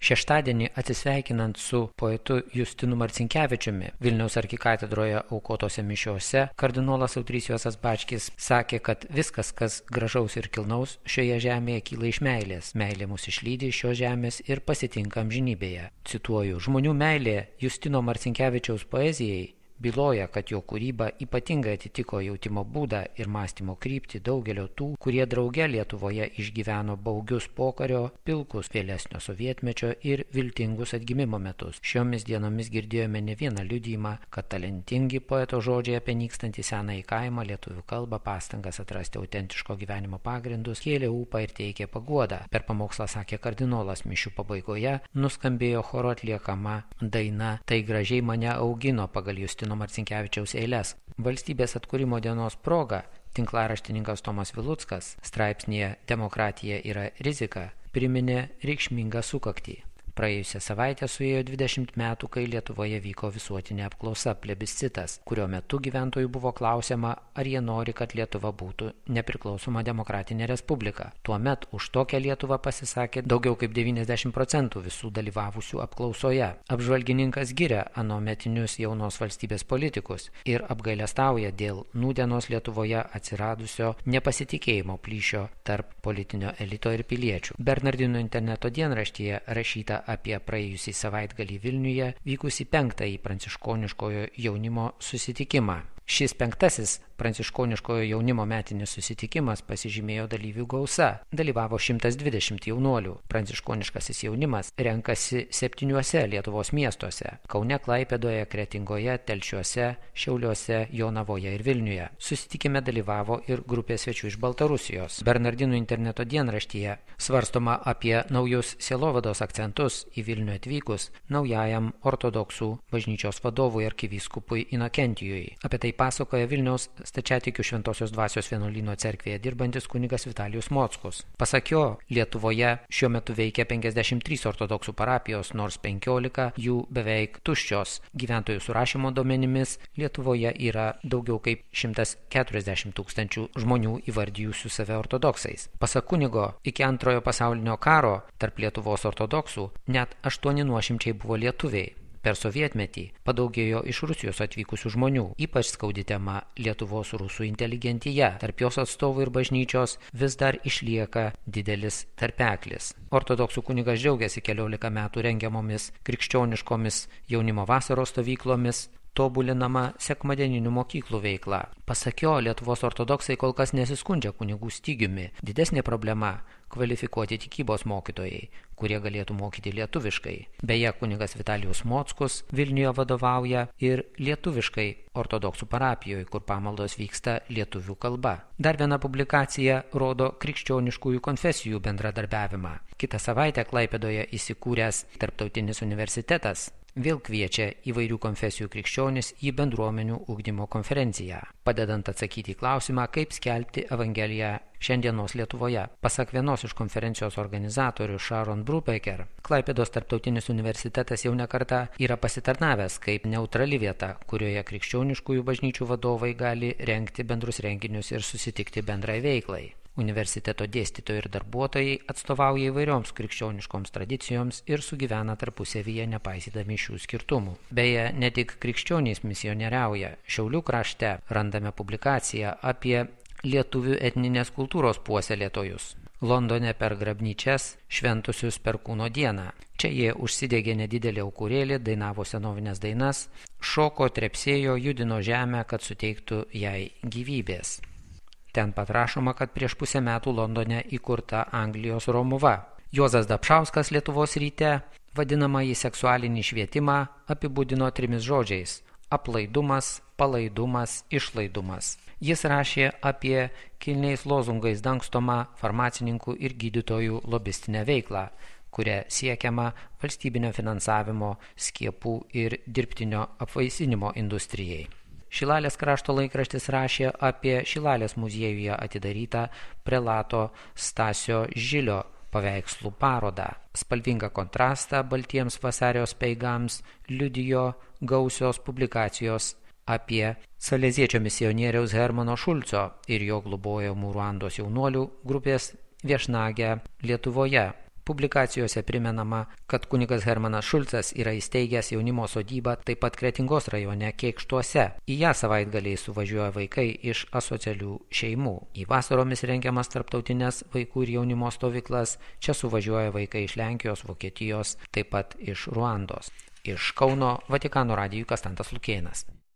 Šeštadienį atsisveikinant su poetu Justinu Marcinkevičiumi Vilniaus arkikatedroje aukotose mišiose, kardinolas Audrys Juozas Bačkis sakė, kad viskas, kas gražaus ir kilnaus šioje žemėje, kyla iš meilės. Meilė mus išlydi iš šios žemės ir pasitinka amžinybėje. Cituoju, žmonių meilė Justino Marcinkevičiaus poezijai byloja, kad jo kūryba ypatingai atitiko jautimo būdą ir mąstymo kryptį daugelio tų, kurie drauge Lietuvoje išgyveno baugius pokario, pilkus vėlesnio sovietmečio ir viltingus atgimimo metus. Šiomis dienomis girdėjome ne vieną liudijimą, kad talentingi poeto žodžiai apie nykstantį senąjį kaimą, lietuvių kalbą, pastangas atrasti autentiško gyvenimo pagrindus, kėlė ūpą ir teikė paguodą. Per pamokslą sakė kardinolas, mišių pabaigoje nuskambėjo choro atliekama daina "Tai gražiai mane augino" pagal Justino Marcinkevičiaus eiles. Valstybės atkūrimo dienos proga tinklaraštininkas Tomas Viluckas straipsnyje "Demokratija yra rizika" priminė reikšmingą sukaktį. Praėjusią savaitę suėjo 20 metų, kai Lietuvoje vyko visuotinė apklausa plebiscitas, kurio metu gyventojų buvo klausiama, ar jie nori, kad Lietuva būtų nepriklausoma demokratinė respublika. Tuomet už tokią Lietuvą pasisakė daugiau kaip 90% visų dalyvavusių apklausoje. Apžvalgininkas giria anometinius jaunos valstybės politikus ir apgailestauja dėl nūdienos Lietuvoje atsiradusio nepasitikėjimo plyšio tarp politinio elito ir piliečių. Bernardinų interneto dienraštyje rašyta apie praėjusį savaitgalį Vilniuje vykusį 5. pranciškoniškojo jaunimo susitikimą. Šis 5. pranciškoniškojo jaunimo metinis susitikimas pasižymėjo dalyvių gausa. Dalyvavo 120 jaunuolių. Pranciškoniškasis jaunimas renkasi 7 Lietuvos miestuose – Kaune, Klaipėdoje, Kretingoje, Telšiuose, Šiauliuose, Jonavoje ir Vilniuje. Susitikime dalyvavo ir grupė svečių iš Baltarusijos. Bernardinų interneto dienraštyje svarstoma apie naujus sielovados akcentus į Vilnių atvykus naujajam ortodoksų bažnyčios vadovui arkivyskupui Inokentijui. Apie tai pasakoja Vilniaus Stačiatikių Šventosios Dvasios vienuolyno cerkvėje dirbantis kunigas Vitalijus Mockus. Pasak jo, Lietuvoje šiuo metu veikia 53 ortodoksų parapijos, nors 15 jų beveik tuščios. Gyventojų surašymo duomenimis Lietuvoje yra daugiau kaip 140 000 žmonių įvardijusių save ortodoksais. Pasak kunigo, iki Antrojo pasaulinio karo tarp Lietuvos ortodoksų net 800 buvo lietuviai. Per sovietmetį padaugėjo iš Rusijos atvykusių žmonių, ypač skaudi tema Lietuvos rusų inteligentija. Tarp jos atstovų ir bažnyčios vis dar išlieka didelis tarpeklis. Ortodoksų kunigas džiaugiasi 14 metų rengiamomis krikščioniškomis jaunimo vasaros stovyklomis, tobulinama sekmadieninių mokyklų veikla. Pasak jo, Lietuvos ortodoksai kol kas nesiskundžia kunigų stygiumi. Didesnė problema – kvalifikuoti tikybos mokytojai, kurie galėtų mokyti lietuviškai. Beje, kunigas Vitalijus Mockus Vilniuje vadovauja ir lietuviškai ortodoksų parapijoje, kur pamaldos vyksta lietuvių kalba. Dar viena publikacija rodo krikščioniškųjų konfesijų bendradarbiavimą. Kitą savaitę Klaipėdoje įsikūręs Tarptautinis universitetas vėl kviečia įvairių konfesijų krikščionis į bendruomenių ugdymo konferenciją, padedant atsakyti į klausimą, kaip skelbti Evangeliją šiandienos Lietuvoje. Pasak vienos iš konferencijos organizatorių Sharon Brubaker, Klaipėdos Tarptautinis universitetas jau nekartą yra pasitarnavęs kaip neutrali vieta, kurioje krikščioniškųjų bažnyčių vadovai gali rengti bendrus renginius ir susitikti bendrai veiklai. Universiteto dėstytojai ir darbuotojai atstovauja įvairioms krikščioniškoms tradicijoms ir sugyvena tarpusavyje nepaisydami šių skirtumų. Beje, ne tik krikščionys misionieriauja. Šiaulių krašte randame publikaciją apie lietuvių etninės kultūros puoselėtojus. Londone per grabnyčias šventusius Perkūno dieną. Čia jie užsidegė nedidelį aukurėlį, dainavo senovines dainas, šoko, trepsėjo, judino žemę, kad suteiktų jai gyvybės. Ten pat rašoma, kad prieš pusę metų Londone įkurta Anglijos Romuva. Juozas Dapšauskas Lietuvos ryte vadinamąjį seksualinį švietimą apibūdino 3 žodžiais – aplaidumas, palaidumas, išlaidumas. Jis rašė apie kilniais lozungais dangstomą farmacininkų ir gydytojų lobistinę veiklą, kuria siekiama valstybinio finansavimo, skiepų ir dirbtinio apvaisinimo industrijai. Šilalės krašto laikraštis rašė apie Šilalės muziejuje atidarytą prelato Stasio Žilio paveikslų parodą. Spalvingą kontrastą baltiems vasario speigams liudijo gausios publikacijos apie saleziečio misionieriaus Hermano Šulco ir jo globojamų Ruandos jaunuolių grupės viešnagę Lietuvoje. Publikacijose primenama, kad kunigas Hermanas Šulcas yra įsteigęs jaunimo sodybą taip pat Kretingos rajone Kėkštuose. Į ją savaitgaliais suvažiuoja vaikai iš asocialių šeimų. Į vasaromis rengiamas tarptautinės vaikų ir jaunimo stovyklas. Čia suvažiuoja vaikai iš Lenkijos, Vokietijos, taip pat iš Ruandos. Iš Kauno Vatikano radijui Kastantas Lukėnas.